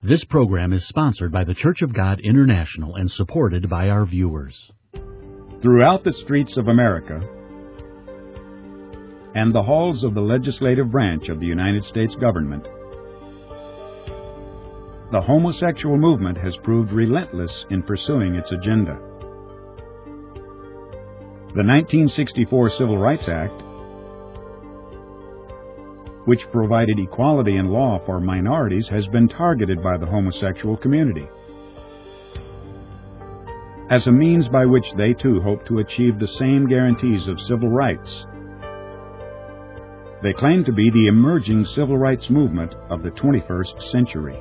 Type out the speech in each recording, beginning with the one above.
This program is sponsored by the Church of God International and supported by our viewers. Throughout the streets of America and the halls of the legislative branch of the United States government, the homosexual movement has proved relentless in pursuing its agenda. The 1964 Civil Rights Act, which provided equality in law for minorities, has been targeted by the homosexual community as a means by which they too hope to achieve the same guarantees of civil rights. They claim to be the emerging civil rights movement of the 21st century.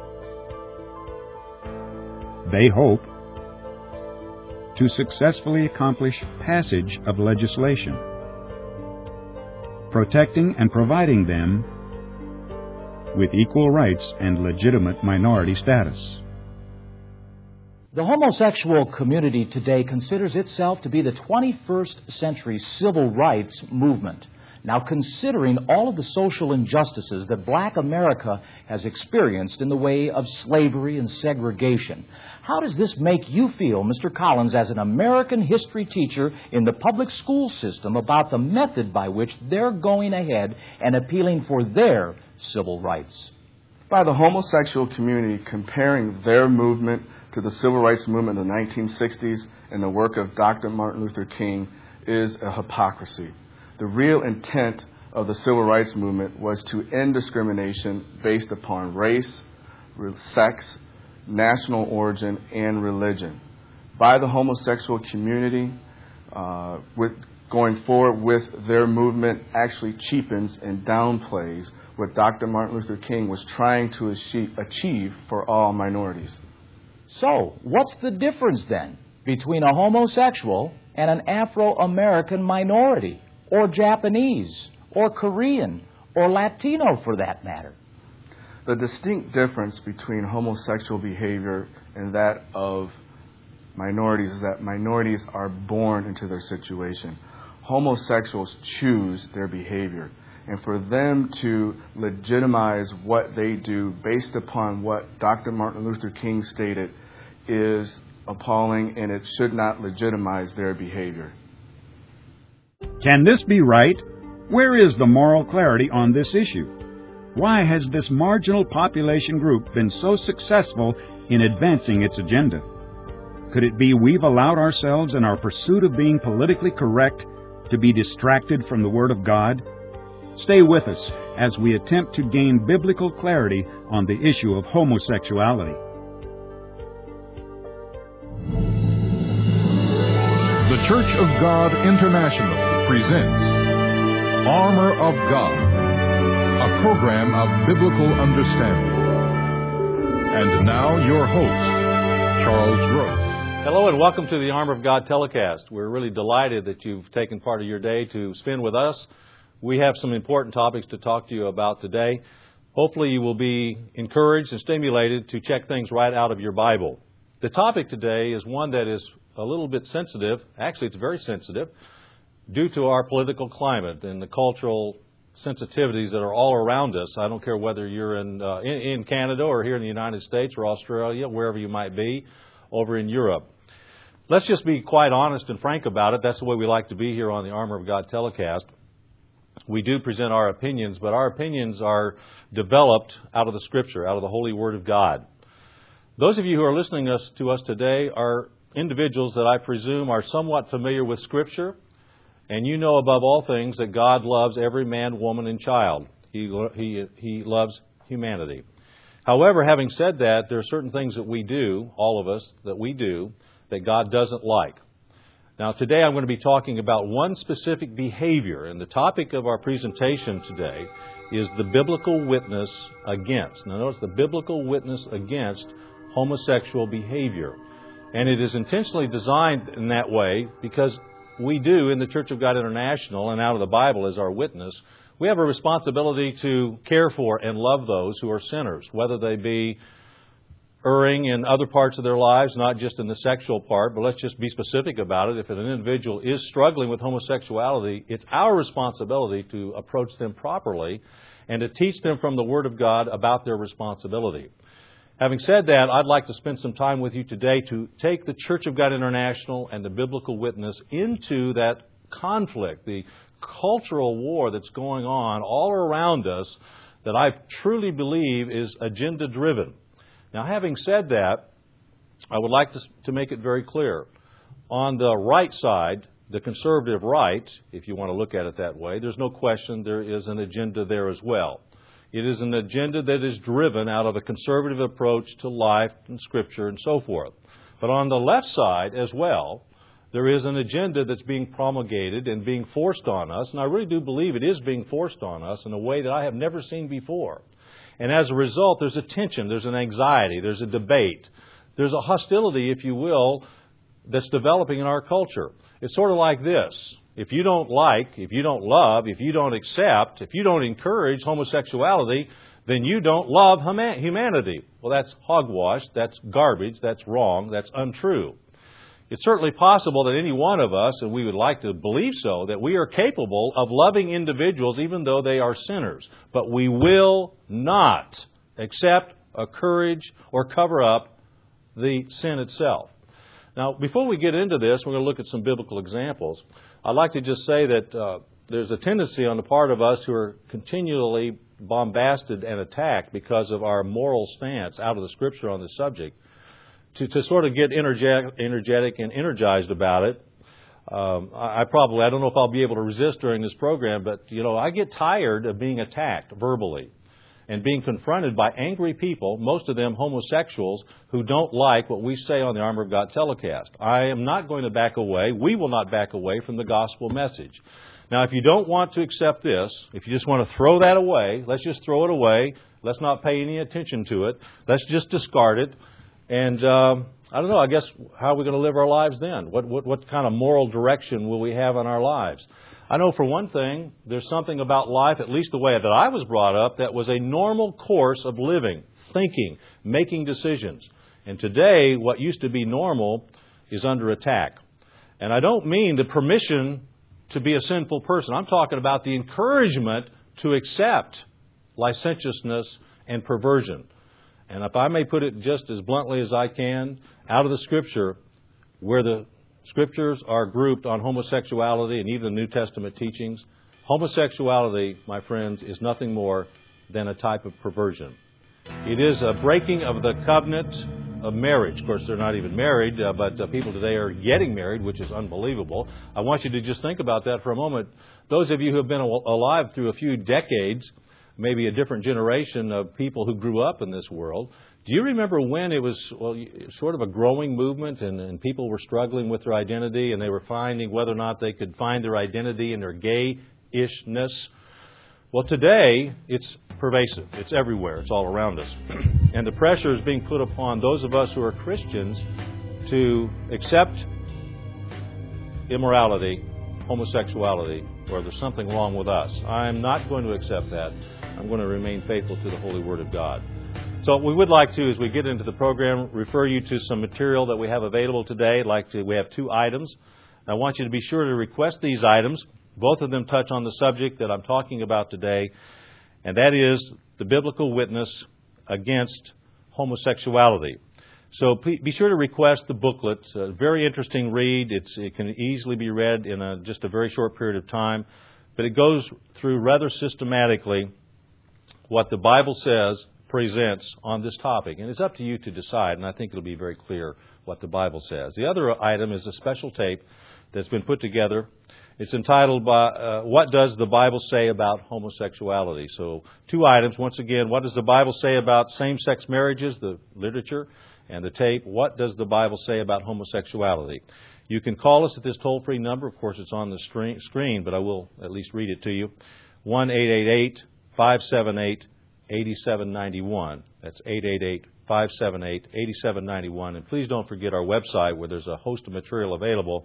They hope to successfully accomplish passage of legislation protecting and providing them with equal rights and legitimate minority status. The homosexual community today considers itself to be the 21st century civil rights movement. Now, considering all of the social injustices that Black America has experienced in the way of slavery and segregation, how does this make you feel, Mr. Collins, as an American history teacher in the public school system about the method by which they're going ahead and appealing for their civil rights? By the homosexual community comparing their movement to the civil rights movement of the 1960s and the work of Dr. Martin Luther King is a hypocrisy. The real intent of the civil rights movement was to end discrimination based upon race, sex, national origin, and religion. By the homosexual community, going forward with their movement actually cheapens and downplays what Dr. Martin Luther King was trying to achieve for all minorities. So, what's the difference then between a homosexual and an Afro-American minority, or Japanese, or Korean, or Latino for that matter? The distinct difference between homosexual behavior and that of minorities is that minorities are born into their situation. Homosexuals choose their behavior. And for them to legitimize what they do based upon what Dr. Martin Luther King stated is appalling, and it should not legitimize their behavior. Can this be right? Where is the moral clarity on this issue? Why has this marginal population group been so successful in advancing its agenda? Could it be we've allowed ourselves in our pursuit of being politically correct to be distracted from the Word of God? Stay with us as we attempt to gain biblical clarity on the issue of homosexuality. The Church of God International presents Armor of God, a program of biblical understanding. And now your host, Charles Gross. Hello and welcome to the Armor of God telecast. We're really delighted that you've taken part of your day to spend with us. We have some important topics to talk to you about today. Hopefully you will be encouraged and stimulated to check things right out of your Bible. The topic today is one that is a little bit sensitive. Actually, it's very sensitive due to our political climate and the cultural sensitivities that are all around us. I don't care whether you're in Canada or here in the United States or Australia, wherever you might be, over in Europe. Let's just be quite honest and frank about it. That's the way we like to be here on the Armor of God telecast. We do present our opinions, but our opinions are developed out of the Scripture, out of the Holy Word of God. Those of you who are listening to us today are individuals that I presume are somewhat familiar with Scripture, and you know above all things that God loves every man, woman, and child. He loves humanity. However, having said that, there are certain things that we do, all of us, that God doesn't like. Now, today I'm going to be talking about one specific behavior, and the topic of our presentation today is the biblical witness against. Now, notice the biblical witness against homosexual behavior. And it is intentionally designed in that way because we do, in the Church of God International and out of the Bible as our witness, we have a responsibility to care for and love those who are sinners, whether they be erring in other parts of their lives, not just in the sexual part, but let's just be specific about it. If an individual is struggling with homosexuality, it's our responsibility to approach them properly and to teach them from the Word of God about their responsibility. Having said that, I'd like to spend some time with you today to take the Church of God International and the Biblical Witness into that conflict, the cultural war that's going on all around us that I truly believe is agenda-driven. Now, having said that, I would like to make it very clear. On the right side, the conservative right, if you want to look at it that way, there's no question there is an agenda there as well. It is an agenda that is driven out of a conservative approach to life and Scripture and so forth. But on the left side as well, there is an agenda that's being promulgated and being forced on us, and I really do believe it is being forced on us in a way that I have never seen before. And as a result, there's a tension, there's an anxiety, there's a debate, there's a hostility, if you will, that's developing in our culture. It's sort of like this. If you don't like, if you don't love, if you don't accept, if you don't encourage homosexuality, then you don't love humanity. Well, that's hogwash, that's garbage, that's wrong, that's untrue. It's certainly possible that any one of us, and we would like to believe so, that we are capable of loving individuals even though they are sinners. But we will not accept, encourage, or cover up the sin itself. Now, before we get into this, we're going to look at some biblical examples. I'd like to just say that there's a tendency on the part of us who are continually bombasted and attacked because of our moral stance out of the Scripture on this subject to sort of get energetic and energized about it. I don't know if I'll be able to resist during this program, but, I get tired of being attacked verbally and being confronted by angry people, most of them homosexuals, who don't like what we say on the Armor of God telecast. I am not going to back away. We will not back away from the gospel message. Now, if you don't want to accept this, if you just want to throw that away, let's just throw it away. Let's not pay any attention to it. Let's just discard it. And I don't know, I guess, how are we going to live our lives then? What kind of moral direction will we have in our lives? I know for one thing, there's something about life, at least the way that I was brought up, that was a normal course of living, thinking, making decisions. And today, what used to be normal is under attack. And I don't mean the permission to be a sinful person. I'm talking about the encouragement to accept licentiousness and perversion. And if I may put it just as bluntly as I can, out of the Scripture, where the Scriptures are grouped on homosexuality and even the New Testament teachings, homosexuality, my friends, is nothing more than a type of perversion. It is a breaking of the covenant of marriage. Of course, they're not even married, but people today are getting married, which is unbelievable. I want you to just think about that for a moment. Those of you who have been alive through a few decades, maybe a different generation of people who grew up in this world, do you remember when it was sort of a growing movement and people were struggling with their identity and they were finding whether or not they could find their identity in their gay-ishness? Well, today, it's pervasive. It's everywhere. It's all around us. And the pressure is being put upon those of us who are Christians to accept immorality, homosexuality, or there's something wrong with us. I'm not going to accept that. I'm going to remain faithful to the Holy Word of God. So what we would like to, as we get into the program, refer you to some material that we have available today. We have 2 items. I want you to be sure to request these items. Both of them touch on the subject that I'm talking about today, and that is the biblical witness against homosexuality. So be sure to request the booklet. It's a very interesting read. It can easily be read in just a very short period of time, but it goes through rather systematically what the Bible says presents on this topic. And it's up to you to decide, and I think it'll be very clear what the Bible says. The other item is a special tape that's been put together. It's entitled, What Does the Bible Say About Homosexuality? So 2 items. Once again, what does the Bible say about same-sex marriages, the literature, and the tape? What does the Bible say about homosexuality? You can call us at this toll-free number. Of course, it's on the screen, but I will at least read it to you. 1-888-578-8791. That's 888-578-8791. And please don't forget our website where there's a host of material available,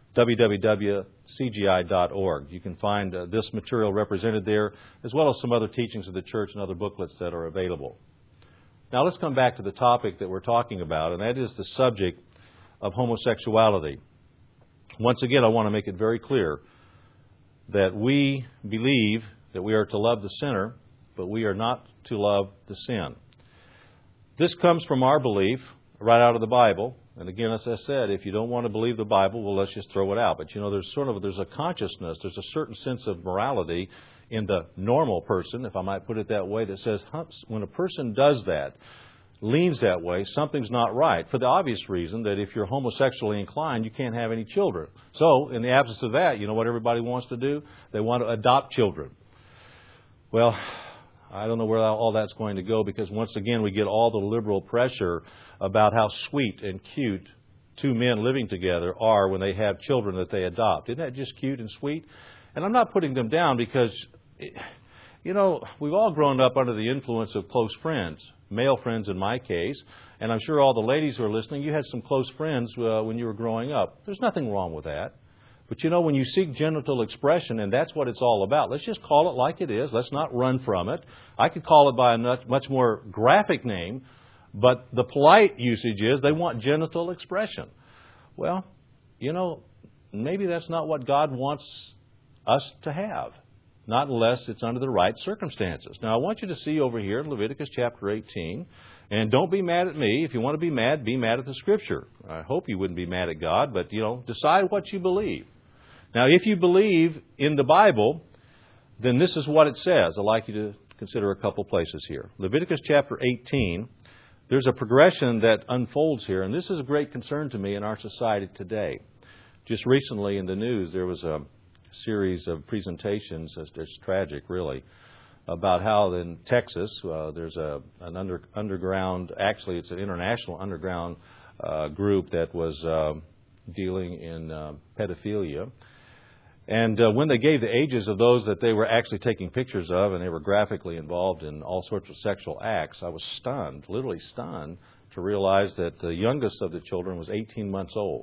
www.cgi.org. You can find this material represented there, as well as some other teachings of the church and other booklets that are available. Now let's come back to the topic that we're talking about, and that is the subject of homosexuality. Once again, I want to make it very clear that we believe that we are to love the sinner, but we are not to love the sin. This comes from our belief right out of the Bible. And again, as I said, if you don't want to believe the Bible, well, let's just throw it out. But there's a consciousness, there's a certain sense of morality in the normal person, if I might put it that way, that says when a person does that, leans that way, something's not right. For the obvious reason that if you're homosexually inclined, you can't have any children. So, in the absence of that, you know what everybody wants to do? They want to adopt children. Well, I don't know where all that's going to go, because once again we get all the liberal pressure about how sweet and cute two men living together are when they have children that they adopt. Isn't that just cute and sweet? And I'm not putting them down because, we've all grown up under the influence of close friends, male friends in my case, and I'm sure all the ladies who are listening, you had some close friends when you were growing up. There's nothing wrong with that. But when you seek genital expression, and that's what it's all about, let's just call it like it is. Let's not run from it. I could call it by a much more graphic name, but the polite usage is they want genital expression. Well, maybe that's not what God wants us to have, not unless it's under the right circumstances. Now, I want you to see over here in Leviticus chapter 18, and don't be mad at me. If you want to be mad at the Scripture. I hope you wouldn't be mad at God, but, decide what you believe. Now, if you believe in the Bible, then this is what it says. I'd like you to consider a couple places here. Leviticus chapter 18, there's a progression that unfolds here, and this is a great concern to me in our society today. Just recently in the news, there was a series of presentations, it's tragic really, about how in Texas there's an underground, actually it's an international underground group that was dealing in pedophilia. And when they gave the ages of those that they were actually taking pictures of, and they were graphically involved in all sorts of sexual acts, I was stunned, literally stunned, to realize that the youngest of the children was 18 months old.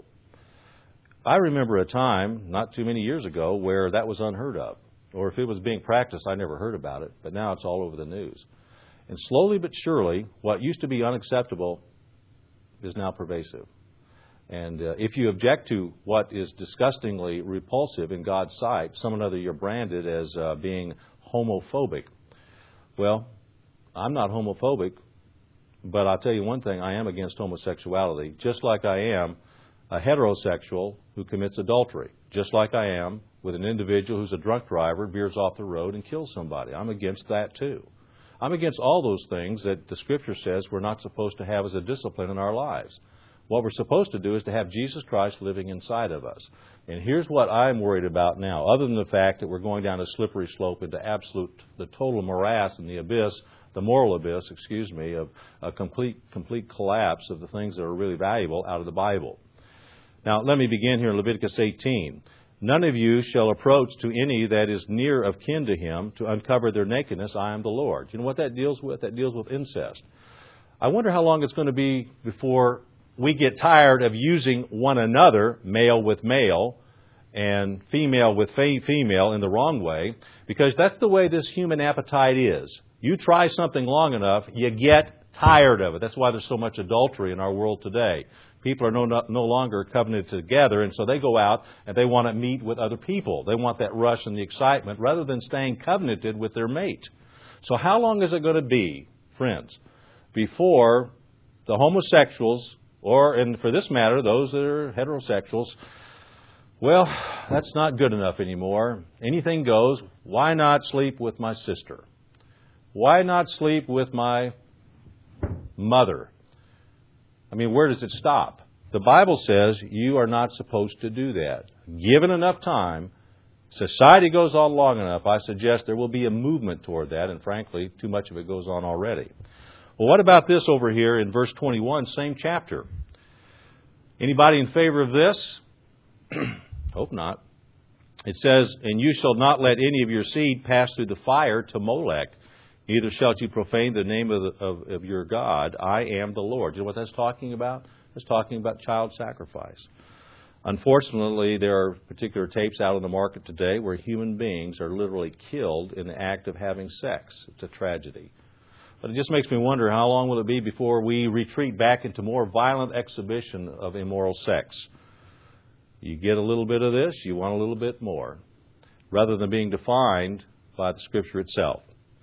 I remember a time, not too many years ago, where that was unheard of. Or if it was being practiced, I never heard about it, but now it's all over the news. And slowly but surely, what used to be unacceptable is now pervasive. And if you object to what is disgustingly repulsive in God's sight, someone other you're branded as being homophobic. Well, I'm not homophobic, but I'll tell you one thing, I am against homosexuality, just like I am a heterosexual who commits adultery, just like I am with an individual who's a drunk driver, veers off the road and kills somebody. I'm against that too. I'm against all those things that the Scripture says we're not supposed to have as a discipline in our lives. What we're supposed to do is to have Jesus Christ living inside of us. And here's what I'm worried about now, other than the fact that we're going down a slippery slope into the total morass and the abyss, the moral abyss, of a complete collapse of the things that are really valuable out of the Bible. Now, let me begin here in Leviticus 18. None of you shall approach to any that is near of kin to him to uncover their nakedness. I am the Lord. You know what that deals with? That deals with incest. I wonder how long it's going to be before we get tired of using one another, male with male and female with female, in the wrong way, because that's the way this human appetite is. You try something long enough, you get tired of it. That's why there's so much adultery in our world today. People are no longer covenanted together, and so they go out and they want to meet with other people. They want that rush and the excitement rather than staying covenanted with their mate. So how long is it going to be, friends, before the homosexuals, and for this matter, those that are heterosexuals, well, that's not good enough anymore. Anything goes. Why not sleep with my sister? Why not sleep with my mother? I mean, where does it stop? The Bible says you are not supposed to do that. Given enough time, society goes on long enough, I suggest there will be a movement toward that, and frankly, too much of it goes on already. Well, what about this over here in verse 21, same chapter? Anybody in favor of this? Hope not. It says, and you shall not let any of your seed pass through the fire to Molech. Neither shall you profane the name of your God. I am the Lord. You know what that's talking about? It's talking about child sacrifice. Unfortunately, there are particular tapes out on the market today where human beings are literally killed in the act of having sex. It's a tragedy. But it just makes me wonder, how long will it be before we retreat back into more violent exhibition of immoral sex? You get a little bit of this, you want a little bit more, rather than being defined by the Scripture itself.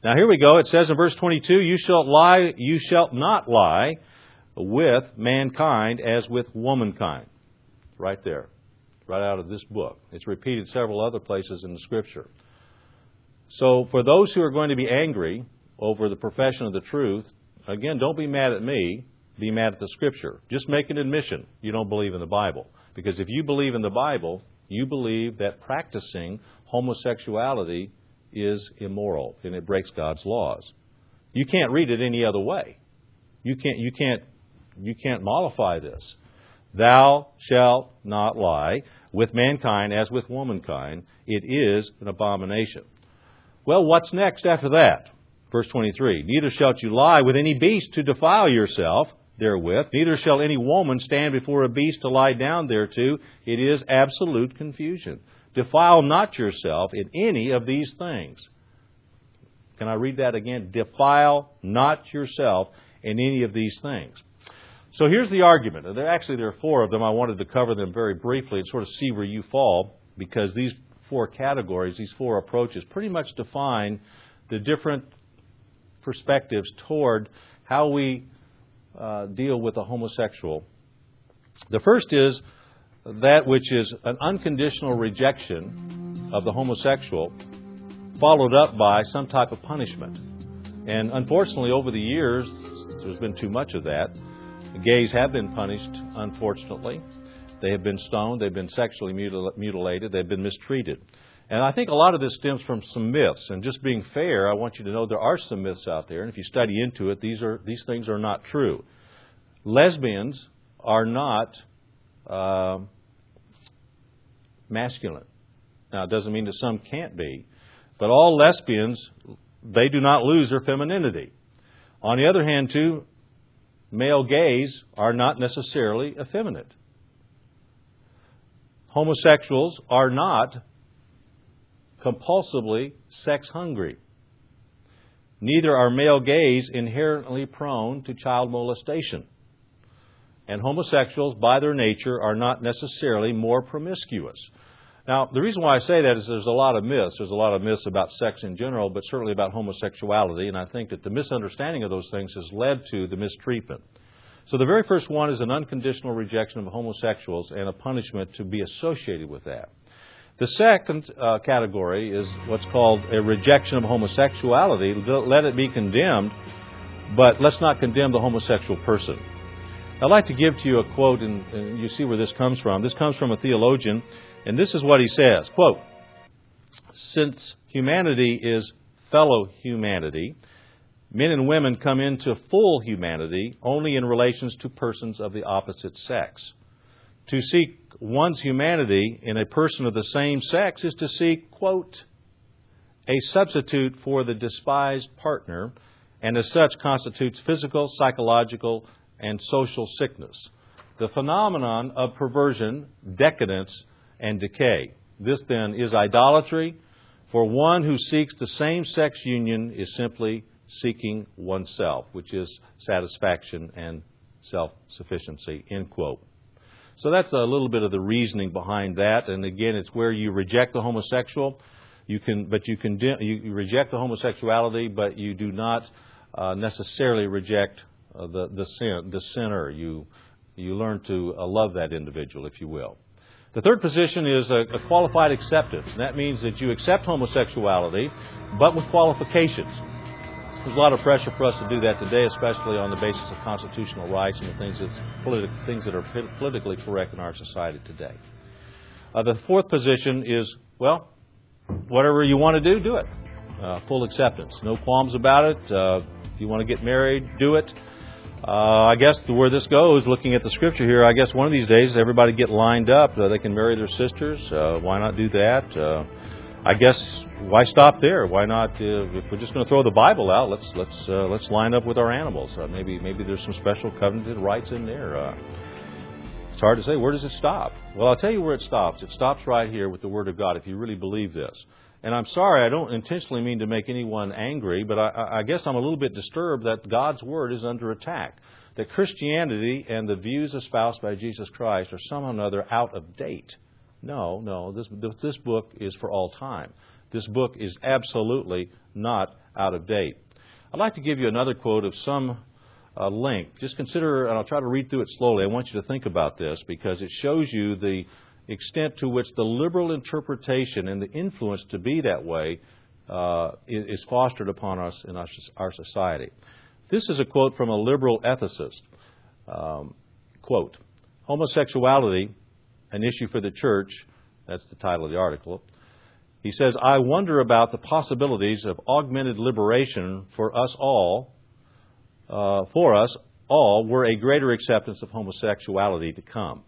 Now here we go. It says in verse 22, you shalt not lie with mankind as with womankind. Right there. Right out of this book. It's repeated several other places in the Scripture. So for those who are going to be angry over the profession of the truth, again, don't be mad at me. Be mad at the Scripture. Just make an admission you don't believe in the Bible. Because if you believe in the Bible, you believe that practicing homosexuality is immoral and it breaks God's laws. You can't read it any other way. You can't mollify this. Thou shalt not lie with mankind as with womankind. It is an abomination. Well, what's next after that? Verse 23, neither shalt you lie with any beast to defile yourself therewith, neither shall any woman stand before a beast to lie down thereto. It is absolute confusion. Defile not yourself in any of these things. Can I read that again? Defile not yourself in any of these things. So here's the argument. There are four of them. I wanted to cover them very briefly and sort of see where you fall, because these four categories, these four approaches, pretty much define the different perspectives toward how we deal with a homosexual. The first is that which is an unconditional rejection of the homosexual, followed up by some type of punishment. And unfortunately, over the years, there's been too much of that. The gays have been punished, unfortunately. They have been stoned, they've been sexually mutilated, they've been mistreated. And I think a lot of this stems from some myths. And just being fair, I want you to know there are some myths out there. And if you study into it, these things are not true. Lesbians are not masculine. Now, it doesn't mean that some can't be. But all lesbians, they do not lose their femininity. On the other hand, too, male gays are not necessarily effeminate. Homosexuals are not compulsively sex hungry. Neither are male gays inherently prone to child molestation. And homosexuals, by their nature, are not necessarily more promiscuous. Now, the reason why I say that is there's a lot of myths. There's a lot of myths about sex in general, but certainly about homosexuality. And I think that the misunderstanding of those things has led to the mistreatment. So the very first one is an unconditional rejection of homosexuals and a punishment to be associated with that. The second category is what's called a rejection of homosexuality. Let it be condemned, but let's not condemn the homosexual person. I'd like to give to you a quote, and you see where this comes from. This comes from a theologian, and this is what he says, quote, since humanity is fellow humanity, men and women come into full humanity only in relations to persons of the opposite sex. To seek one's humanity in a person of the same sex is to seek, quote, a substitute for the despised partner, and as such constitutes physical, psychological, and social sickness. The phenomenon of perversion, decadence, and decay. This then is idolatry, for one who seeks the same-sex union is simply seeking oneself, which is satisfaction and self-sufficiency, end quote. So that's a little bit of the reasoning behind that. And again, it's where you reject the homosexual. You reject the homosexuality, but you do not necessarily reject the sinner. You learn to love that individual, if you will. The third position is a qualified acceptance. And that means that you accept homosexuality, but with qualifications. There's a lot of pressure for us to do that today, especially on the basis of constitutional rights and the things that are politically correct in our society today. The fourth position is, well, whatever you want to do it. Full acceptance. No qualms about it. If you want to get married, do it. I guess where this goes, looking at the Scripture here, I guess one of these days everybody get lined up. They can marry their sisters. Why not do that? I guess why stop there? Why not? If we're just going to throw the Bible out, let's line up with our animals. Maybe there's some special covenanted rights in there. It's hard to say. Where does it stop? Well, I'll tell you where it stops. It stops right here with the Word of God. If you really believe this, and I'm sorry, I don't intentionally mean to make anyone angry, but I guess I'm a little bit disturbed that God's Word is under attack. That Christianity and the views espoused by Jesus Christ are somehow or another out of date. No, this book is for all time. This book is absolutely not out of date. I'd like to give you another quote of some length. Just consider, and I'll try to read through it slowly. I want you to think about this because it shows you the extent to which the liberal interpretation and the influence to be that way is fostered upon us in our society. This is a quote from a liberal ethicist. Quote, "Homosexuality, an issue for the church," that's the title of the article. He says, "I wonder about the possibilities of augmented liberation for us all, were a greater acceptance of homosexuality to come."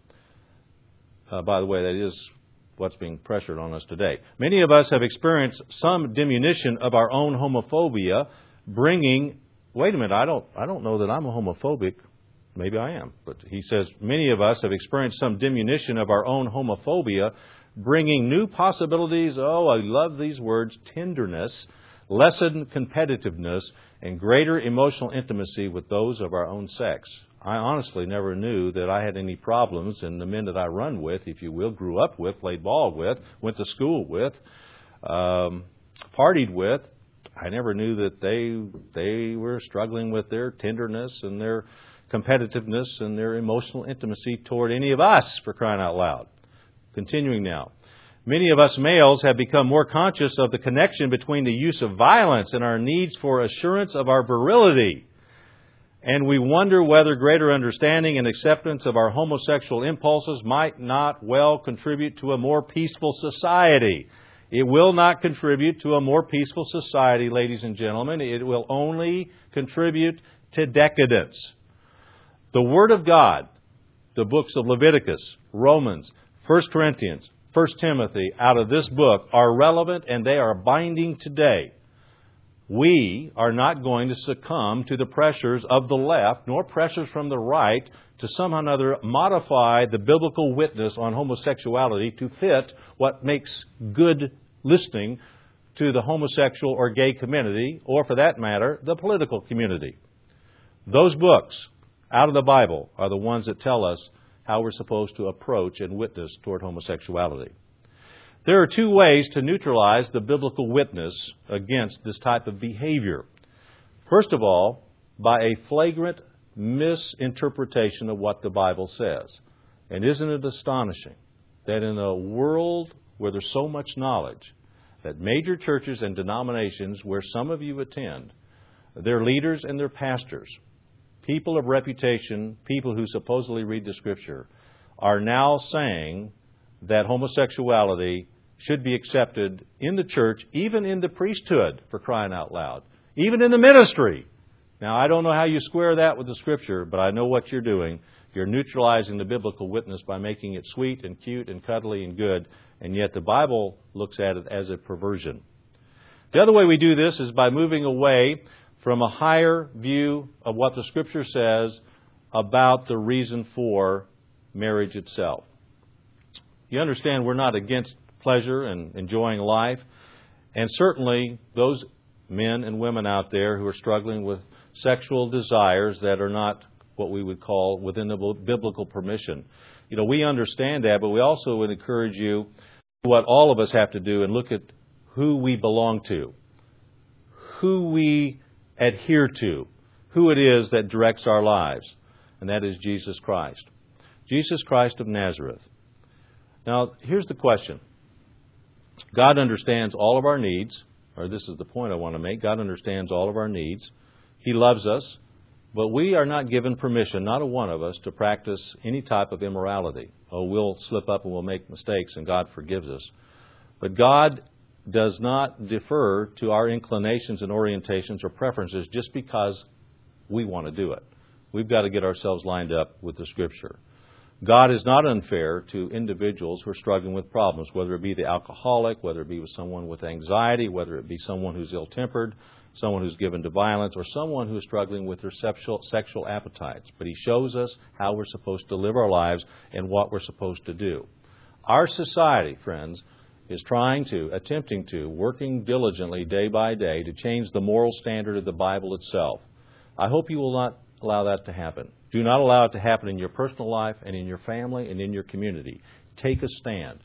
By the way, that is what's being pressured on us today. "Many of us have experienced some diminution of our own homophobia, bringing..." Wait a minute, I don't know that I'm a homophobic. Maybe I am. But he says, "Many of us have experienced some diminution of our own homophobia, bringing new possibilities," oh, I love these words, "tenderness, lessened competitiveness, and greater emotional intimacy with those of our own sex." I honestly never knew that I had any problems, and the men that I run with, if you will, grew up with, played ball with, went to school with, partied with, I never knew that they were struggling with their tenderness and their competitiveness and their emotional intimacy toward any of us, for crying out loud. Continuing now. "Many of us males have become more conscious of the connection between the use of violence and our needs for assurance of our virility. And we wonder whether greater understanding and acceptance of our homosexual impulses might not well contribute to a more peaceful society." It will not contribute to a more peaceful society, ladies and gentlemen. It will only contribute to decadence. The Word of God, the books of Leviticus, Romans, 1 Corinthians, 1 Timothy, out of this book are relevant and they are binding today. We are not going to succumb to the pressures of the left, nor pressures from the right, to somehow or another modify the biblical witness on homosexuality to fit what makes good listening to the homosexual or gay community, or for that matter, the political community. Those books out of the Bible are the ones that tell us how we're supposed to approach and witness toward homosexuality. There are two ways to neutralize the biblical witness against this type of behavior. First of all, by a flagrant misinterpretation of what the Bible says. And isn't it astonishing that in a world where there's so much knowledge, that major churches and denominations where some of you attend, their leaders and their pastors, people of reputation, people who supposedly read the Scripture, are now saying that homosexuality should be accepted in the church, even in the priesthood, for crying out loud, even in the ministry. Now, I don't know how you square that with the Scripture, but I know what you're doing. You're neutralizing the biblical witness by making it sweet and cute and cuddly and good, and yet the Bible looks at it as a perversion. The other way we do this is by moving away from a higher view of what the Scripture says about the reason for marriage itself. You understand we're not against pleasure and enjoying life, and certainly those men and women out there who are struggling with sexual desires that are not what we would call within the biblical permission. You know, we understand that, but we also would encourage you what all of us have to do and look at who we belong to, who we adhere to, who it is that directs our lives, and that is Jesus Christ. Jesus Christ of Nazareth. Now, here's the question. God understands all of our needs, or this is the point I want to make. God understands all of our needs. He loves us, but we are not given permission, not a one of us, to practice any type of immorality. Oh, we'll slip up and we'll make mistakes, and God forgives us. But God does not defer to our inclinations and orientations or preferences just because we want to do it. We've got to get ourselves lined up with the Scripture. God is not unfair to individuals who are struggling with problems, whether it be the alcoholic, whether it be with someone with anxiety, whether it be someone who's ill-tempered, someone who's given to violence, or someone who's struggling with their sexual appetites. But He shows us how we're supposed to live our lives and what we're supposed to do. Our society, friends, is attempting to, working diligently day by day to change the moral standard of the Bible itself. I hope you will not allow that to happen. Do not allow it to happen in your personal life and in your family and in your community. Take a stand.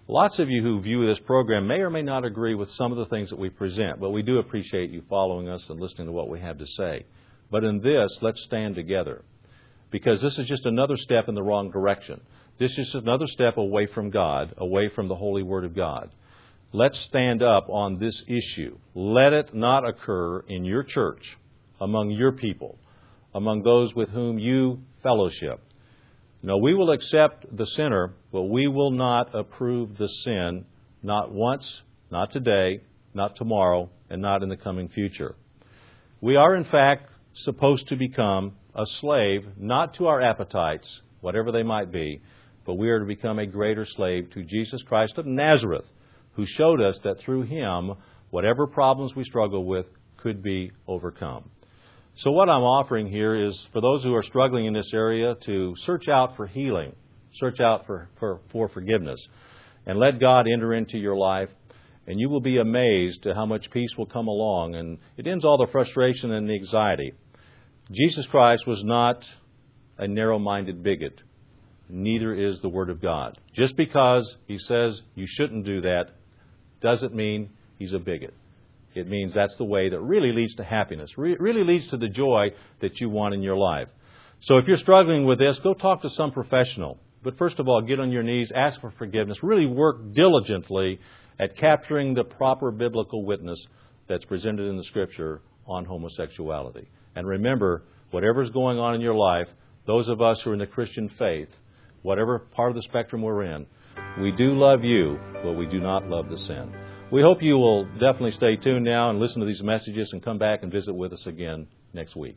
Lots of you who view this program may or may not agree with some of the things that we present, but we do appreciate you following us and listening to what we have to say. But in this, let's stand together, because this is just another step in the wrong direction. This is just another step away from God, away from the Holy Word of God. Let's stand up on this issue. Let it not occur in your church, among your people, among those with whom you fellowship. No, we will accept the sinner, but we will not approve the sin, not once, not today, not tomorrow, and not in the coming future. We are, in fact, supposed to become a slave, not to our appetites, whatever they might be, but we are to become a greater slave to Jesus Christ of Nazareth, who showed us that through Him, whatever problems we struggle with could be overcome. So what I'm offering here is for those who are struggling in this area to search out for healing, search out for forgiveness, and let God enter into your life, and you will be amazed at how much peace will come along, and it ends all the frustration and the anxiety. Jesus Christ was not a narrow-minded bigot. Neither is the Word of God. Just because He says you shouldn't do that doesn't mean He's a bigot. It means that's the way that really leads to happiness, really leads to the joy that you want in your life. So if you're struggling with this, go talk to some professional. But first of all, get on your knees, ask for forgiveness. Really work diligently at capturing the proper biblical witness that's presented in the Scripture on homosexuality. And remember, whatever's going on in your life, those of us who are in the Christian faith, whatever part of the spectrum we're in, we do love you, but we do not love the sin. We hope you will definitely stay tuned now and listen to these messages and come back and visit with us again next week.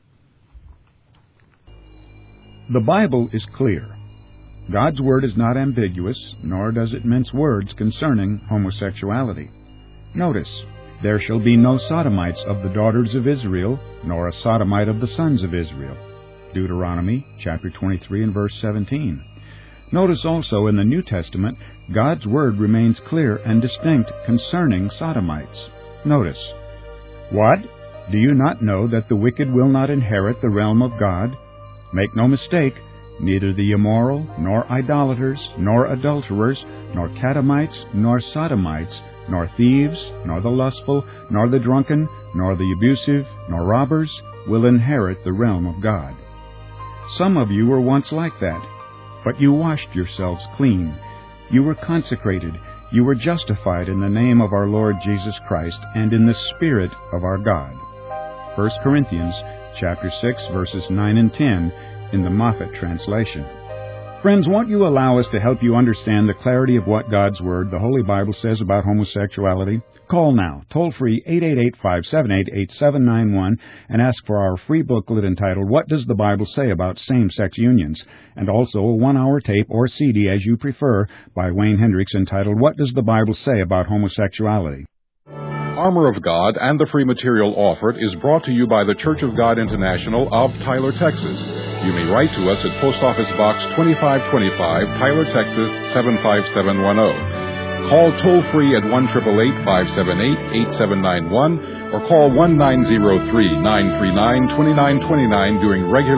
The Bible is clear. God's Word is not ambiguous, nor does it mince words concerning homosexuality. Notice, there shall be no sodomites of the daughters of Israel, nor a sodomite of the sons of Israel. Deuteronomy chapter 23 and verse 17. Notice also in the New Testament, God's Word remains clear and distinct concerning sodomites. Notice, what? Do you not know that the wicked will not inherit the realm of God? Make no mistake, neither the immoral, nor idolaters, nor adulterers, nor catamites, nor sodomites, nor thieves, nor the lustful, nor the drunken, nor the abusive, nor robbers will inherit the realm of God. Some of you were once like that, but you washed yourselves clean. You were consecrated. You were justified in the name of our Lord Jesus Christ and in the Spirit of our God. 1 Corinthians chapter 6, verses 9 and 10 in the Moffat translation. Friends, won't you allow us to help you understand the clarity of what God's Word, the Holy Bible, says about homosexuality? Call now, toll-free 888-578-8791, and ask for our free booklet entitled, What Does the Bible Say About Same-Sex Unions? And also a 1-hour tape or CD, as you prefer, by Wayne Hendricks entitled, What Does the Bible Say About Homosexuality? Armor of God and the free material offered is brought to you by the Church of God International of Tyler, Texas. You may write to us at Post Office Box 2525, Tyler, Texas 75710. Call toll-free at 1-888-578-8791 or call 1-903-939-2929 during regular